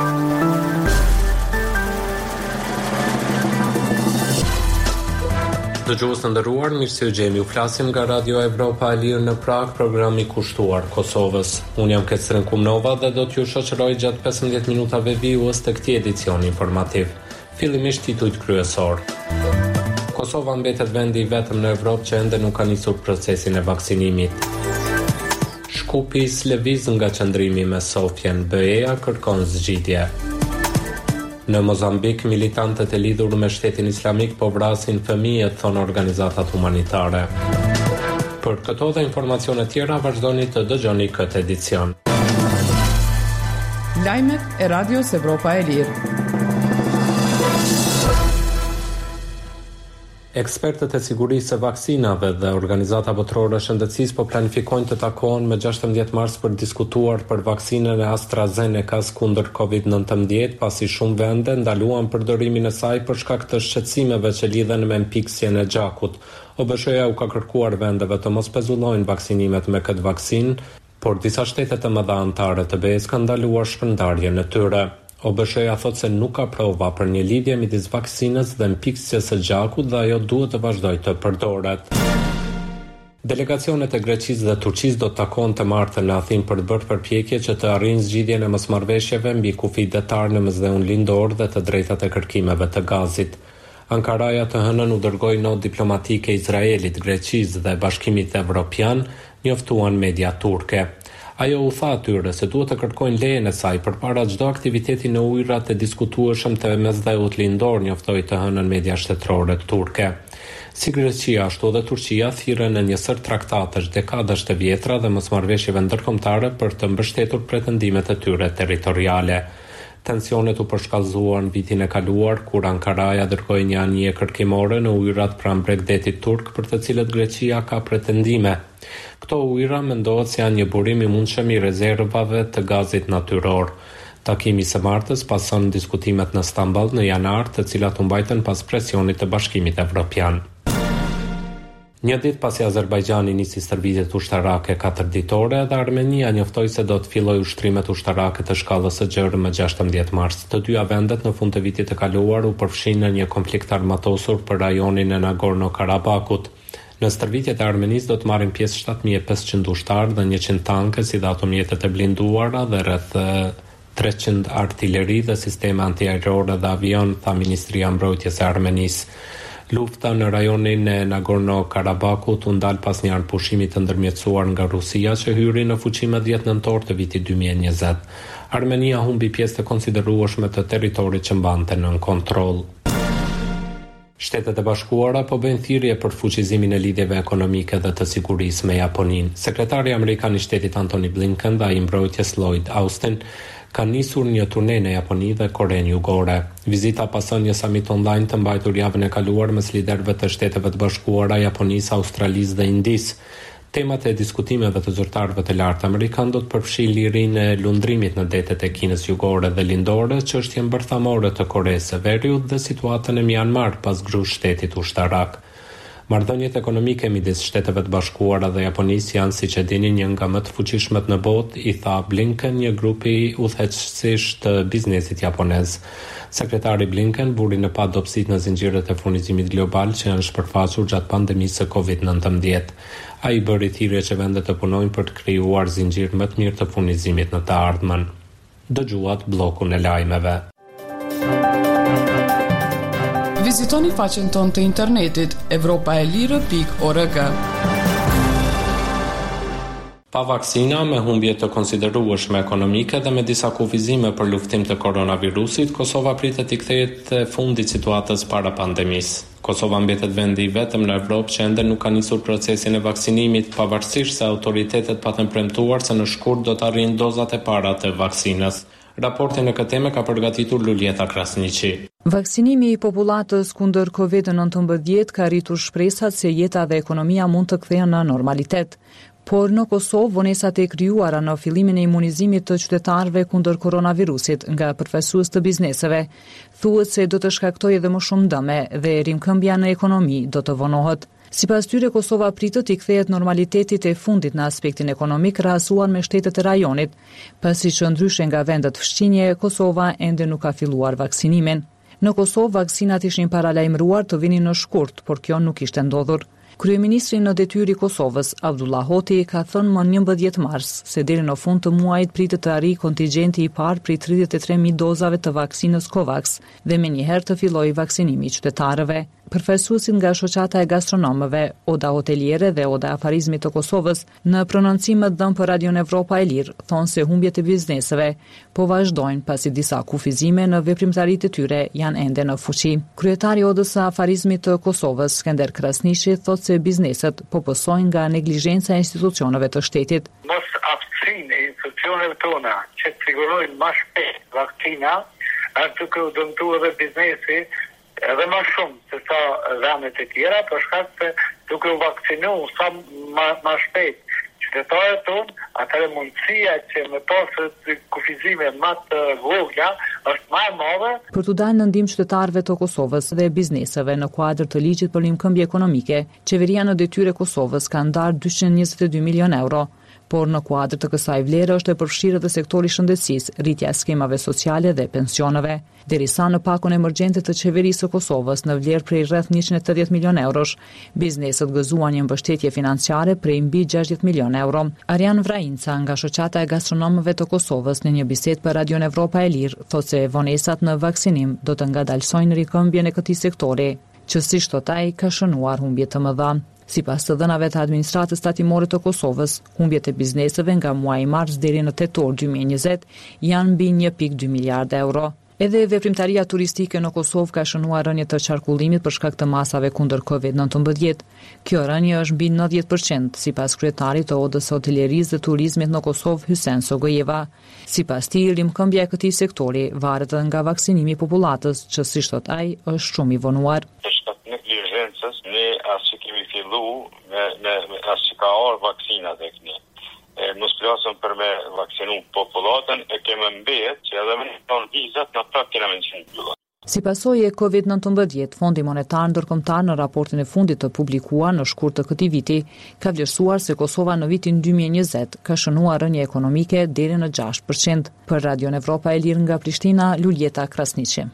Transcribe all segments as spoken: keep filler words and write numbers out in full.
Dëgjues të nderuar, mirë se u gjemi. U flasim nga Radio Evropa e Lirë në Prag, programi kushtuar Kosovës. Unë jam Ketrin Kumnova dhe do t'ju shoqëroj gjatë pesëmbëdhjetë minutave vijues të këtij edicioni informativ. Fillimisht titujt kryesor. Kosova mbetet vendi i vetëm në Evropë që ende nuk ka nisur procesin e vaksinimit. Shkupi lëviz nga qëndrimi me Sofjen, B E-ja kërkon zgjidhje. Në Mozambik, militantët e lidhur me Shtetin Islamik po vrasin fëmijët, thon organizatat humanitare. Për këto dhe informacione tjera vazhdoni të dëgjoni këtë edicion. Lajmet e Radios Evropa e Lirë. Ekspertët e sigurisë së vaksinave dhe Organizata Botërore e Shëndetësisë po planifikojnë të takohen me gjashtëmbëdhjetë mars për diskutuar për vaksinën e AstraZenecas kundër kovid nëntëmbëdhjetë, pasi shumë vende ndaluan përdorimin e saj për shkak të shqetësimeve që lidhen me mpiksjen e gjakut. O B S H-ja u ka kërkuar vendeve të mos pezullojnë vaksinimet me këtë vaksinë, por disa shtete të mëdha anëtare të B E-s kanë ndaluar shpërndarjen e tyre. O B S H-ja thotë se nuk ka prova për një lidhje midis vaksinës dhe mpiksjes së gjakut dhe ajo duhet të vazhdojë të përdoret. Delegacionet e Greqisë dhe Turqisë do të takohen të martën në Athinë për të bërë përpjekje që të arrijnë zgjidhjen e mosmarrëveshjeve mbi kufi detar në mesdheun lindor dhe të drejtat e kërkimeve të gazit. Ankaraja të hënën u dërgoi notë diplomatike Izraelit, Greqisë dhe Bashkimit Evropian, njoftuan media turke. Ajo u tha atyre se duhet të kërkojnë lejen e saj përpara çdo aktiviteti në ujërat e diskutueshëm të mesdheut lindor, njoftoi të hënën media shtetërore turke. Si Greqia ashtu edhe Turqia thirrën në një sër traktatesh dekadash të vjetra dhe mosmarrëveshjeve ndërkombëtare për të mbështetur pretendimet e tyre territoriale. Tensionet u përshkallëzuan vitin e kaluar kur Ankaraja dërgoi një anije kërkimore në ujërat pranë Bregdetit turk për të cilët Greqia ka pretendime. Këto ujëra mendohet se janë një burim i mundshëm i rezervave të gazit natyror. Takimi së martës pason diskutimet në Stamboll në janar, të cilat u mbajtën pas presionit të Bashkimit Evropian. Një ditë pasi Azerbajxhani nisi stërvitjet ushtarake katërditore dhe Armenia njoftoi se do të fillojë ushtrimet ushtarake të shkallës së gjerë më gjashtëmbëdhjetë mars. Të dyja vendet në fund të vitit të kaluar u përfshinë në një konflikt armatosur për rajonin e Nagorno-Karabakut. Në stërvitjet e Armenisë do të marrin pjesë shtatë mijë e pesëqind ushtarë dhe njëqind tanke, si dhe automjetet e blinduara dhe rreth treqind artilleri dhe sisteme antiaerore dhe avion, tha Ministria e Mbrojtjes e Armenisë. Lufta në rajonin e Nagorno-Karabakut u ndal pas një anëpushimi të ndërmjetësuar nga Rusia që hyri në fuqi më dhjetë nëntor të vitit dy mijë e njëzet. Armenia humbi pjesë të konsiderueshme të territorit që mbante nën kontroll. Shtetet e Bashkuara po bëjnë thirrje për fuqizimin e lidhjeve ekonomike dhe të sigurisë me Japoninë. Sekretari amerikan i shtetit Antony Blinken dhe ai i mbrojtjes Lloyd Austin ka nisur një turne në Japoni dhe Korenë Jugore. Vizita pason një samit online të mbajtur javën e kaluar mes liderëve të Shteteve të Bashkuara, Japonisë, Australisë dhe Indisë. Temat e diskutimeve të zyrtarëve të lartë amerikan do të përfshijnë lirinë e lundrimit në detet e Kinës Jugore dhe Lindore, çështjen bërthamore të Koresë së Veriut dhe situatën e Myanmar pas grush shtetit ushtarak. Marrëdhëniet ekonomike midis Shteteve të Bashkuara dhe Japonisë janë, siç e dini, një nga më të fuqishmet në botë, i tha Blinken, një grupi udhëheqësish të biznesit japonez. Sekretari Blinken buri në pa dobësitë në zinxhirët e furnizimit global që janë shpërfaqur gjatë pandemisë së kovid nëntëmbëdhjetë. Ai bëri thirrje që vendet të punojnë për të krijuar zinxhir më të mirë të furnizimit në të ardhmen. Dëgjuat bllokun e lajmeve. Vizitoni faqen tonë të internetit evropaelire pikë org. Pa vaksina, me humbje të konsiderueshme ekonomike dhe me disa kufizime për luftim të koronavirusit, Kosova pritet i kthehet te fundi situatës para pandemisë. Kosova mbetet vendi i vetëm në Evropë që ende nuk ka nisur procesin e vaksinimit, pavarësisht se autoritetet patën premtuar se në shkurt do të arrijnë dozat e para të vaksinës. Raportin e këtë temë ka përgatitur Luljeta Krasniqi. Vaksinimi i popullatës kundër kovid nëntëmbëdhjetë ka rritur shpresat se jeta dhe ekonomia mund të kthehen në normalitet. Por në Kosovë, vonesat e krijuara në fillimin e imunizimit të qytetarëve kundër koronavirusit nga përfaqësues të bizneseve thuhet se do të shkaktojë edhe më shumë dëme dhe rimkëmbja në ekonomi do të vonohet. Sipas tyre, Kosova pritet i kthehet normalitetit e fundit në aspektin ekonomik krahasuar me shtetet e rajonit, pasi që ndryshe nga vendet fshqinje, Kosova ende nuk ka filluar vaksinimin. Në Kosovë, vaksinat ishin paralajmëruar të vinin në shkurt, por kjo nuk ishte ndodhur. Kryeministri në detyrë i Kosovës, Abdullah Hoti, ka thënë më njëmbëdhjetë mars se deri në fund të muajit pritet të arrijë kontingjenti i parë prej tridhjetë e tre mijë dozave të vaksinës Covax dhe menjëherë të fillojë vaksinimi i qytetarëve. Përfaqësuesit nga shoqata e gastronomëve, Oda Hoteliere dhe Oda Afarizmi të Kosovës, në prononcimet dhënë për Radion Evropa e Lirë, thonë se humbjet e bizneseve po vazhdojnë pasi disa kufizime në veprimtaritë e tyre janë ende në fuqi. Kryetari i Odës së Afarizmit të Kosovës, Skender Krasniqi, thotë se bizneset po pësojnë nga neglizhenca e institucioneve të shtetit. Mos aftësinë e institucioneve tona që të sigurojnë më shpejt vakcina, ashtu që u dëmtuar edhe biznesi edhe më shumë se sa ramet e tjera, për shkak se duke u vaksinuar sa më, më shpejt qytetarët tonë, atëherë mundësia që me pasë kufizime më të vogla është më e madhe. Për të dalë në ndihmë qytetarëve të Kosovës dhe bizneseve në kuadër të ligjit për rimkëmbje ekonomike, qeveria në detyrë e Kosovës ka ndarë dyqind e njëzet e dy milion euro. Por në kuadër të kësaj vlere është e përfshirë edhe sektori shëndetësisë, rritja e skemave sociale dhe pensioneve. Derisa në pakun emergjente të qeverisë së Kosovës në vlerë prej rreth njëqind e tetëdhjetë milion eurosh, bizneset gëzuan një mbështetje financiare prej mbi gjashtëdhjetë milion euro. Arjan Vrainca nga shoqata e gastronomëve të Kosovës në një bisedë për Radion Evropa e Lirë thotë se vonesat në vaksinim do të ngadalsojnë rikëmbjen e këtij sektori, që siç thotë ai ka shënuar humbje të mëdha. Sipas të dhënave të administratës tatimore të Kosovës, humbjet e bizneseve nga muaji mars deri në tetor dy mijë e njëzet janë mbi një pikë dy miliardë euro. Edhe veprimtaria turistike në Kosovë ka shënuar rënje të qarkullimit për shkak të masave kundër kovid nëntëmbëdhjetë. Kjo rënje është mbi nëntëdhjetë përqind, sipas kryetarit të Odës së Hotelierisë dhe Turizmit në Kosovë, Hysen Sogojeva. Sipas tij, rimkëmbja e këtij sektori varet edhe nga vaksinimi i popullatës, që siç thot ai, është shumë i vonuar. Ne as që kemi fillu me, me, me as që ka orë vaksinat e këni. E, mos plasëm për me vaksinu popullatën e keme mbet që edhe me në vizat në prap kena me në qenë. Si pasojë e kovid nëntëmbëdhjetë, Fondi Monetar Ndërkombëtar në raportin e fundit të publikuar në shkurt të këtij viti ka vlerësuar se Kosova në vitin dy mijë e njëzet ka shënuar rënje ekonomike deri në gjashtë përqind. Për Radion Evropa e Lirë nga Prishtina, Luljeta Krasniqi.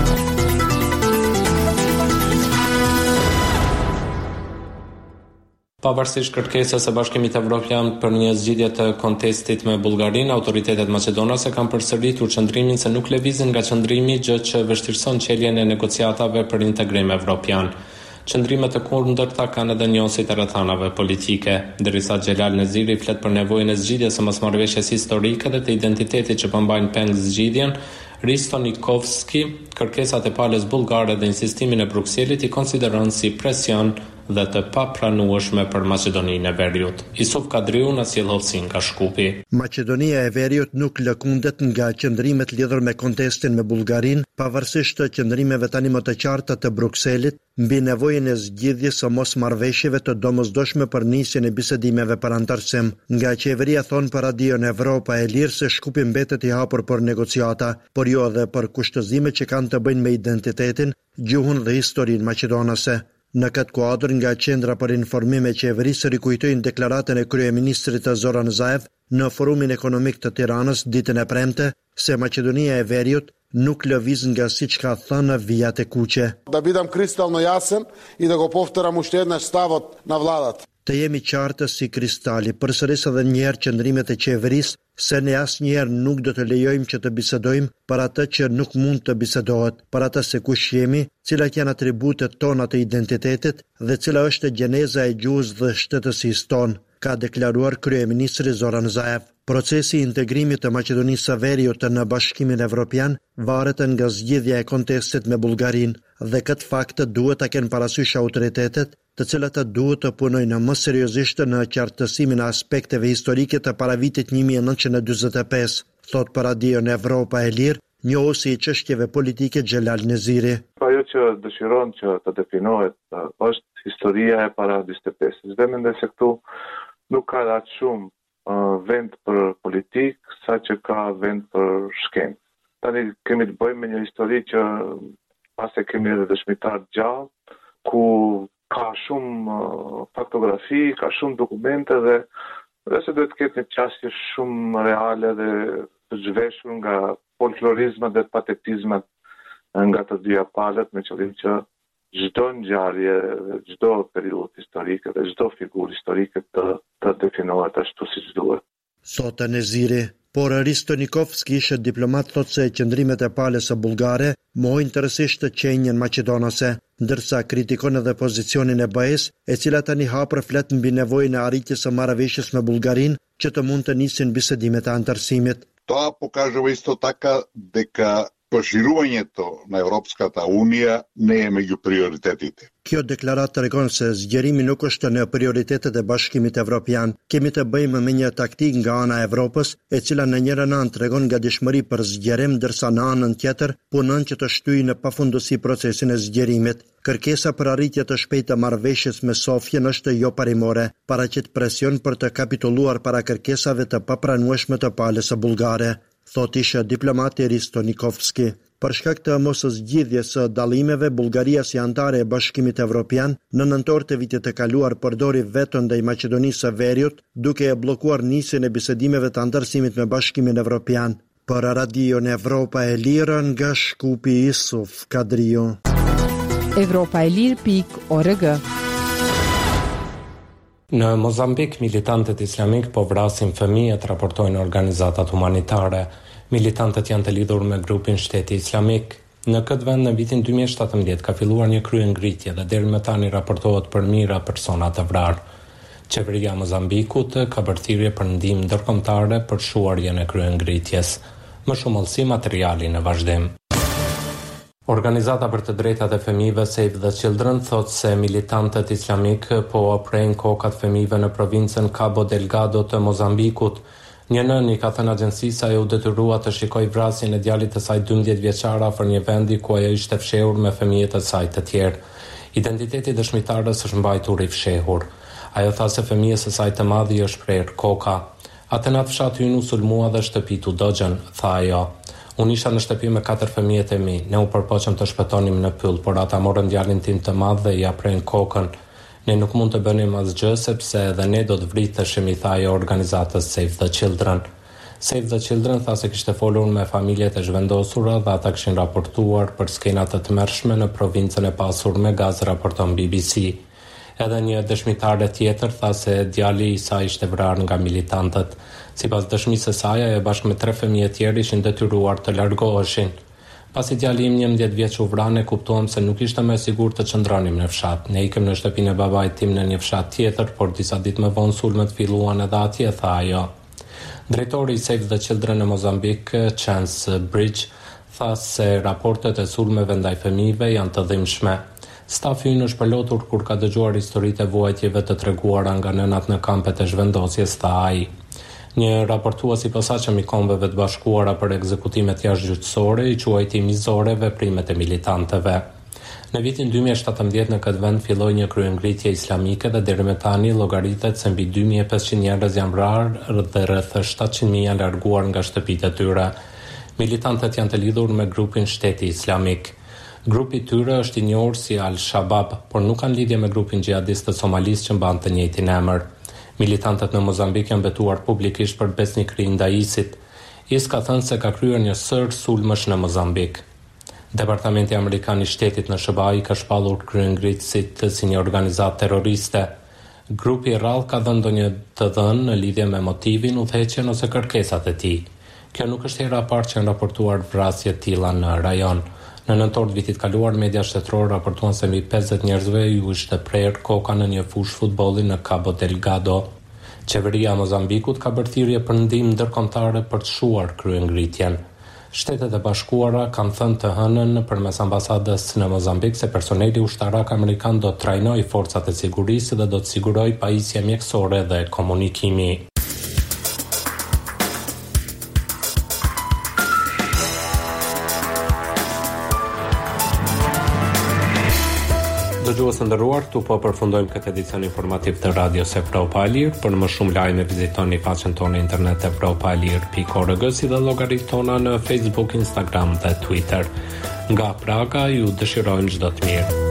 Pavarësisht kërkesës së Bashkimit Evropian për një zgjidhje të kontestit me Bullgarinë, autoritetet maqedonase kanë përsëritur qëndrimin se nuk lëvizin nga qëndrimi, gjë që vështirëson çeljen e negociatave për integrim evropian. Qëndrimet të kundërta kanë edhe njohësi të rrethanave politike, ndërsa Xhelal Neziri flet për nevojën e zgjidhjes së mosmarrëveshjes historike dhe të identitetit që përmbajnë peng zgjidhjen. Risto Nikovski, kërkesat e palës bullgare dhe insistimin e Brukselit i konsideron si presion dhe të papranueshme për Maqedoninë e Veriut. Isuf Kadriu në sjell hollësi nga Shkupi. Maqedonia e Veriut nuk lëkundet nga qëndrimet lidhur me kontestin me Bullgarinë, pavarësisht të qëndrimeve tani më të qarta të Brukselit mbi nevojën e zgjidhjes së mosmarrëveshjeve të domosdoshme për nisjen e bisedimeve për antarësim. Nga qeveria thon për Radion Evropa e Lirë se Shkupi mbetet i hapur për negociata, por jo edhe për kushtëzime që kanë të bëjnë me identitetin, gjuhën dhe historinë maqedonase. Në këtë kuadër, nga Qendra për Informim e Qeverisë rikujtojnë deklaratën e kryeministrit Zoran Zaev në Forumin Ekonomik të Tiranës ditën e premte se Maqedonia e Veriut nuk lëviz nga siç ka thënë vijat e kuqe. Da bidam kristalno jasen i da go povteram ushtet na stavot na vladat. Të jemi qartë si kristali, përsëris edhe njerë qëndrimet e qeverisë se ne asnjëherë nuk do të lejojmë që të bisedojmë për atë që nuk mund të bisedohet, për atë se kush jemi, cilat janë atributet tona të identitetit dhe cila është gjeneza e gjuhës dhe shtetësisë tonë, ka deklaruar kryeministri Zoran Zaev. Procesi i integrimit të Maqedonisë së Veriut në Bashkimin Evropian varet nga zgjidhja e kontestit me Bullgarinë dhe këtë fakt duhet ta kenë parasysh autoritetet, të cilat duhet të punojnë më seriozisht në qartësimin e aspekteve historike të paravitit një mijë e nëntëqind e dyzet e pesë, thot për Radion Evropa e Lirë, njohësi i çështjeve politike Xhelal Neziri. Ajo që dëshiron që të definohet është historia e para dyzet e pesë. Dhe mendoj se këtu nuk ka aq shumë uh, vend për politik, sa që ka vend për shkencë. Tani kemi të bëjmë me një histori që pas e kemi edhe dëshmitar gjallë, ku ka shumë uh, faktografi, ka shumë dokumente dhe dhe se duhet të ketë një qasje shumë reale dhe të zhveshur nga folklorizmat dhe patetizmat nga të dyja palët, me qëllim që çdo ngjarje, çdo periudhë historike dhe çdo figurë historike të, të definohet ashtu siç duhet. Thotë Neziri, por Risto Nikovski, ishte diplomat, thotë se qëndrimet e palës së bullgare mohojnë tërësisht të qenjen maqedonase, ndërsa kritikon edhe pozicionin e B E-s, e cila tani hapër flet mbi nevojën e arritjes së marrëveshjes me Bullgarinë që të mund të nisin bisedimet e antarësimit. Това показва исто така дека proširujenето на Европската унија не е меѓу приоритетите. Kjo deklarat tregon se zgjerimi nuk është në prioritetet e Bashkimit Evropian. Kemi të bëjmë me një taktik nga ana e Evropës, e cila në njërin anë tregon gatishmëri për zgjerim, ndërsa në anën tjetër punon që të shtyjë në pafundësi procesin e zgjerimit. Kërkesa për arritje të shpejtë të marrëveshjes me Sofjen është jo parimore, paraqit presion për të kapitulluar para kërkesave të papranueshme të palës së bullgare, thot isha diplomati Risto Nikovski. Për shkak të mos zgjidhjes së dallimeve, Bullgaria si antare e Bashkimit Evropian në nëntor të vitit të kaluar përdori veton ndaj Maqedonisë së Veriut, duke e bllokuar nisjen e bisedimeve të antarësimit me Bashkimin Evropian. Për Radio Evropa e Lirë nga Shkupi Isuf Kadriu. Evropa e Lirë pikë org. Në Mozambik, militantët islamik po vrasin fëmijët, raportojnë organizatat humanitare. Militantët janë të lidhur me grupin Shteti Islamik. Në këtë vend në vitin dy mijë e shtatëmbëdhjetë ka filluar një kryengritje dhe deri më tani raportohet për mijëra persona të vrarë. Qeveria e Mozambikut ka bërë thirrje për ndihmë ndërkombëtare për shuarjen e kryengritjes. Më shumë olsi materiali në vazhdim. Organizata për të drejtat e fëmijëve Save the Children thotë se militantët islamik po oprejnë kokat fëmijëve në provincën Cabo Delgado të Mozambikut. Një nën i ka thënë agjencisë se ajo u detyrua të shikojë vrasjen e djalit të saj dymbëdhjetë vjeçar afër një vendi ku ajo ishte fshehur me fëmijët e saj të tjerë. Identiteti i dëshmitarës është mbajtur i fshehur. Ajo tha se fëmijës së saj të madh i është prerë koka. Atë natë fshati ynë u sulmua dhe shtëpitu dëgjën, tha ajo. Unë isha në shtëpi me katër fëmijët e mi, ne u përpoqëm të shpëtonim në pyll, por ata morën djalin tim të madh dhe ja prejnë kokën. Ne nuk mund të bënim asgjë sepse edhe ne do të vriteshim, i tha ajo organizatës Save the Children. Save the Children tha se kishte folur me familjet e zhvendosura dhe ata kishin raportuar për skena të tmerrshme në provincën e pasur me gaz, raporton B B C. Edhe një dëshmitare tjetër tha se djali i saj ishte vrarë nga militantët. Sipas dëshmisë së saj, ajo bashkë me tre fëmijë të tjerë ishin detyruar të largoheshin. Pasi djali im njëmbëdhjetë vjeç u vra, ne kuptuam se nuk ishte më e sigurt të qëndronim në fshat. Ne ikëm në shtëpinë e babait tim në një fshat tjetër, por disa ditë më vonë sulmet filluan edhe atje, tha ajo. Drejtori i Save the Children në Mozambik, Chance Bridge, tha se raportet e sulmeve ndaj fëmijëve janë të dhimbshme. Stafi ynë është përlotur kur ka dëgjuar historitë e vuajtjeve të treguara nga nënat në kampet e zhvendosjes, tha ai. Një raportues i posaçëm i Kombeve të Bashkuara për ekzekutimet jashtëgjyqësore i quajti mizore veprimet e militantëve. Në vitin dy mijë e shtatëmbëdhjetë në këtë vend filloi një kryengritje islamike dhe deri më tani llogaritet se mbi dy mijë e pesëqind njerëz janë vrarë dhe rreth shtatëqind mijë janë larguar nga shtëpitë e tyre. Militantët janë të lidhur me grupin Shteti Islamik. Grupi i tyre është i njohur si Al-Shabaab, por nuk kanë lidhje me grupin xhihadist të Somalis që mban të njëjtin emër. Militantët në Mozambik janë betuar publikisht për besnikëri ndaj ISIS. ISIS ka thënë se ka kryer një sër sulmësh në Mozambik. Departamenti Amerikan i Shtetit në S B A i ka shpallur kryengritësit si një organizatë terroriste. Grupi i rrallë ka dhënë ndonjë të dhënë në lidhje me motivin, udhëheqjen ose kërkesat e tij. Kjo nuk është hera e parë që janë raportuar vrasje të tilla në rajon. Në nëntor të vitit kaluar, media shtetërore raportuan se mbi pesëdhjetë njerëzve ju ishte prerë koka në një fushë futbolli në Cabo Delgado. Qeveria e Mozambikut ka bërë thirrje për ndihmë ndërkombëtare për të shuar kryengritjen. Shtetet e Bashkuara kanë thënë të hënën përmes ambasadës në Mozambik se personeli ushtarak amerikan do të trajnojë forcat e sigurisë dhe do të sigurojë pajisje mjekësore dhe komunikimi. Dëgjues të nderuar, këtu po përfundojmë këtë edicion informativ të Radios Evropa e Lirë. Për më shumë lajme vizitoni faqen tonë internet evropa e lirë pikë org, si dhe llogaritë tona në Facebook, Instagram dhe Twitter. Nga Praga ju dëshirojmë çdo të mirë.